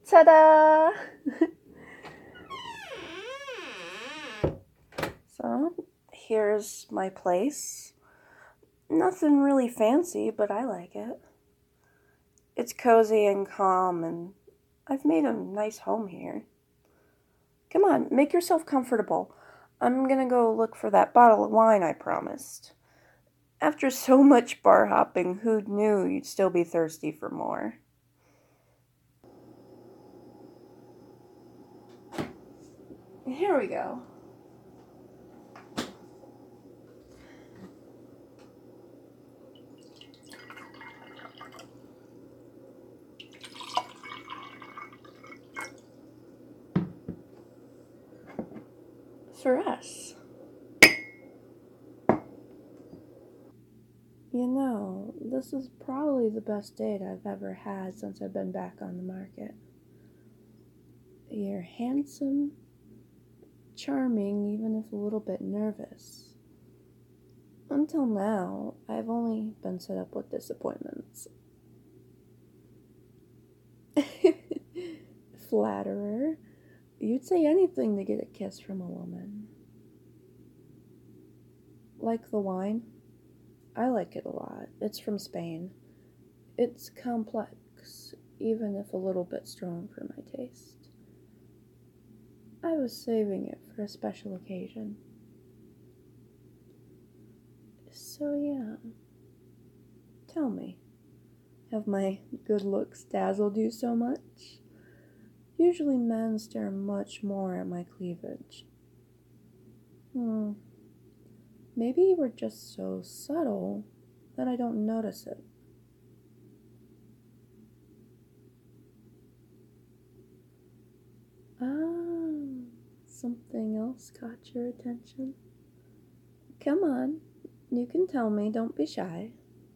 Ta-da! So, here's my place. Nothing really fancy, but I like it. It's cozy and calm, and I've made a nice home here. Come on, make yourself comfortable. I'm gonna go look for that bottle of wine I promised. After so much bar hopping, who knew you'd still be thirsty for more? Here we go. For us. You know, this is probably the best date I've ever had since I've been back on the market. You're handsome, charming, even if a little bit nervous. Until now, I've only been set up with disappointments. Flatterer. You'd say anything to get a kiss from a woman. Like the wine? I like it a lot. It's from Spain. It's complex, even if a little bit strong for my taste. I was saving it for a special occasion. So yeah, tell me, have my good looks dazzled you so much? Usually men stare much more at my cleavage. Maybe you were just so subtle that I don't notice it. Ah, something else caught your attention? Come on, you can tell me, don't be shy.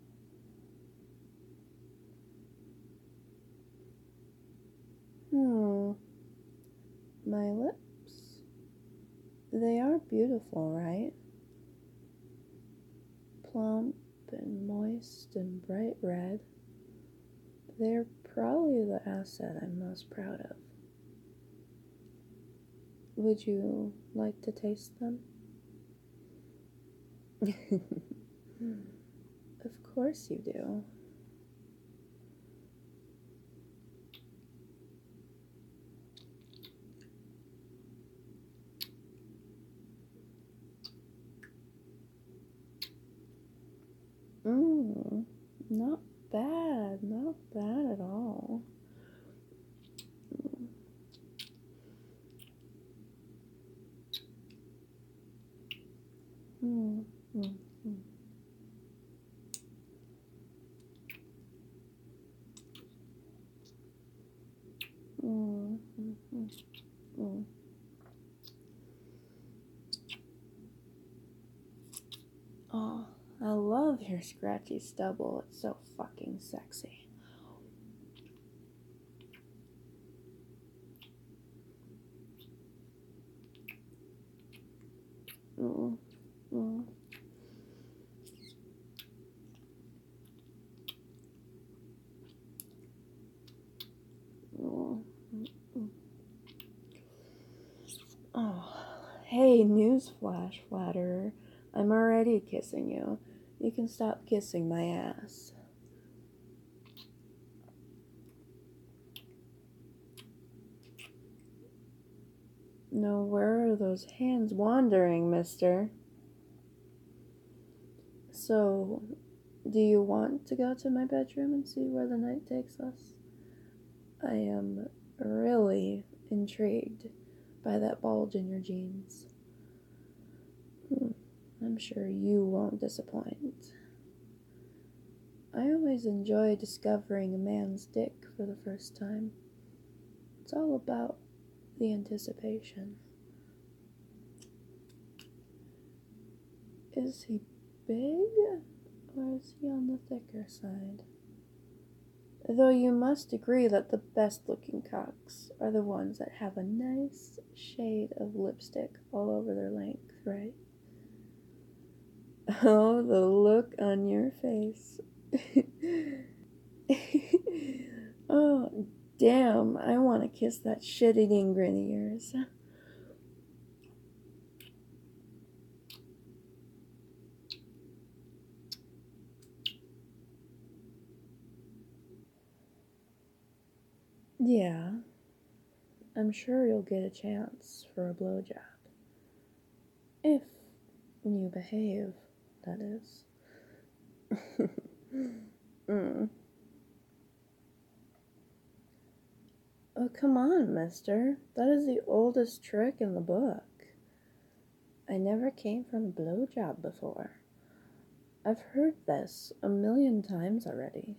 My lips? They are beautiful, right? Plump and moist and bright red. They're probably the asset I'm most proud of. Would you like to taste them? Of course you do. Not bad, not bad at all. Mm, mm, mm. Mm, mm, mm, mm. Oh, I love your scratchy stubble. It's so fucking sexy. Mm, mm. Mm, mm, mm. Oh, hey, newsflash, flatterer. I'm already kissing you. You can stop kissing my ass. No, where are those hands wandering, mister? So, do you want to go to my bedroom and see where the night takes us? I am really intrigued by that bulge in your jeans. I'm sure you won't disappoint. I always enjoy discovering a man's dick for the first time. It's all about the anticipation. Is he big, or is he on the thicker side? Though you must agree that the best looking cocks are the ones that have a nice shade of lipstick all over their length, right? Oh, the look on your face. Oh, Damn, I want to kiss that shit-eating grin of yours. Yeah, I'm sure you'll get a chance for a blowjob. If you behave, that is. mm. Oh, come on, mister. That is the oldest trick in the book. I never came from a blowjob before. I've heard this 1,000,000 times already.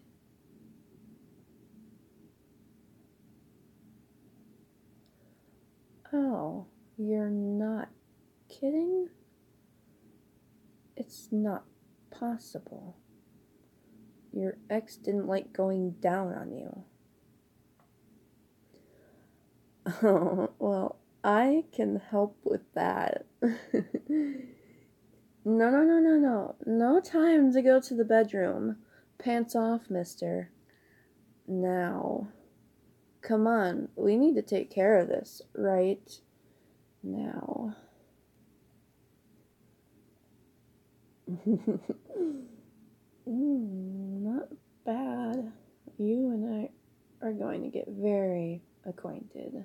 Oh, you're not kidding? It's not possible. Your ex didn't like going down on you. Oh, well, I can help with that. No. No time to go to the bedroom. Pants off, mister. Now. Come on, we need to take care of this right now. Not bad. You and I are going to get very acquainted.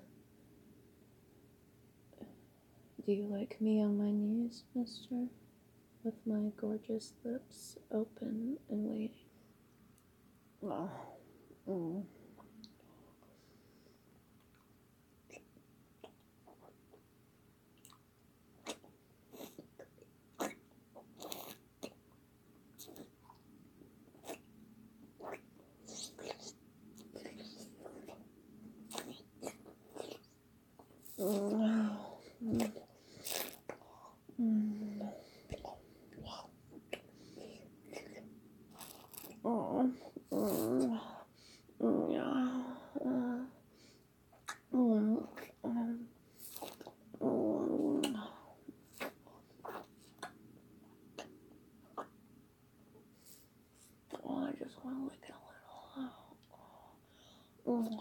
Do you like me on my knees, mister? With my gorgeous lips open and waiting. Oh. Mm. I just want to lick it a little.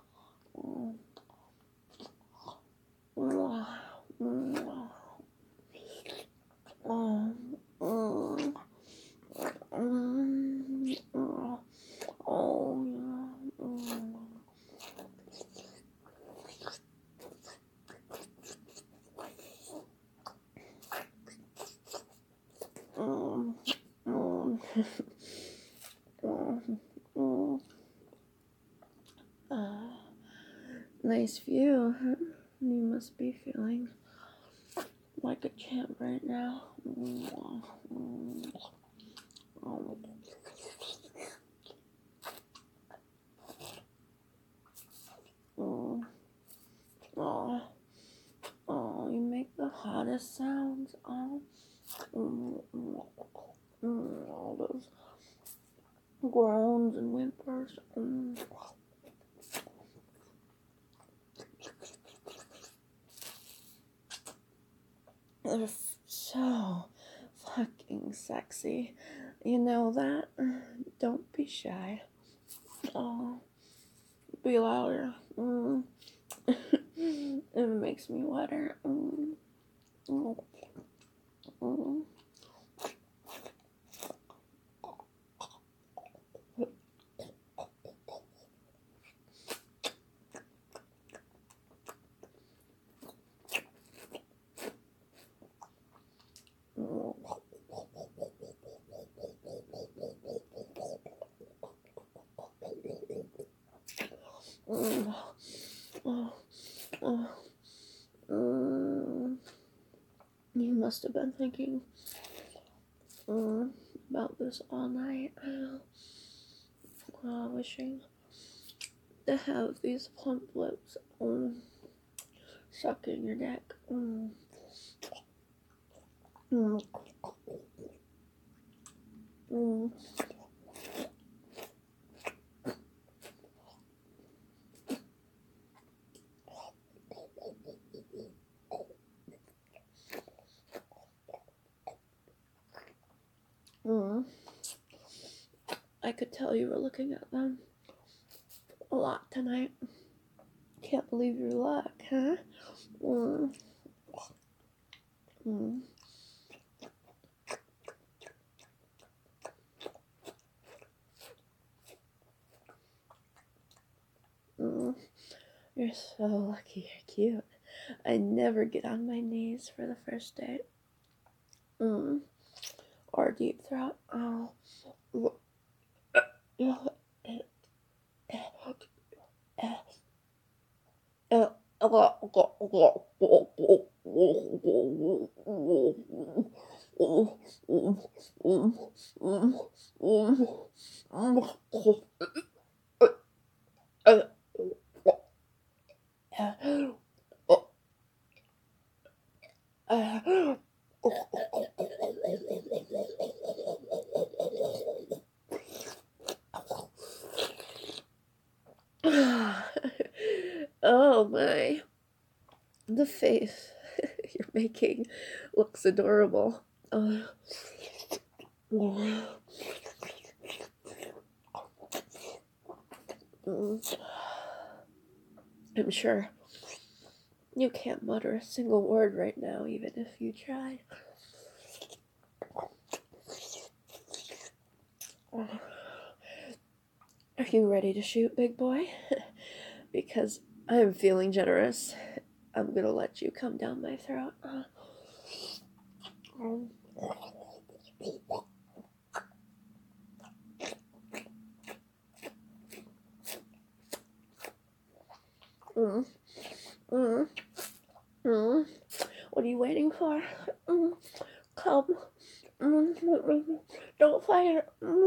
Nice view, huh? You must be feeling like a champ right now. Oh, you make the hottest sounds. All those groans and whimpers. They're so fucking sexy. You know that? Don't be shy. Oh, be louder. It makes me wetter. You must have been thinking about this all night. Wishing to have these plump lips sucking your neck. I could tell you were looking at them. a lot tonight. Can't believe your luck, huh? Mm. Mm. Mm. You're so lucky. You're cute. I never get on my knees for the first date. Or deep throat. Oh. Oh my. The face you're making looks adorable. I'm sure you can't mutter a single word right now, even if you try. Are you ready to shoot, big boy? Because I'm feeling generous. I'm gonna let you come down my throat. Mm, mm, mm. What are you waiting for? Come. Don't fire.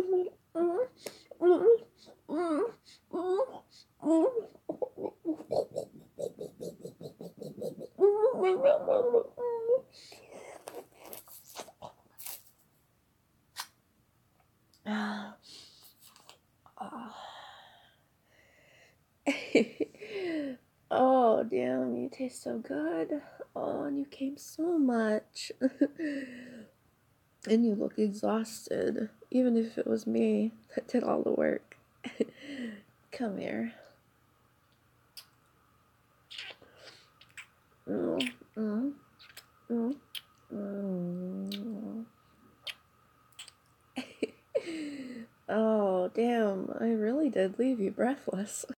Oh, damn, you taste so good. Oh, and you came so much. And you look exhausted, even if it was me that did all the work. Come here. Mm, mm, mm, mm. Oh, damn, I really did leave you breathless.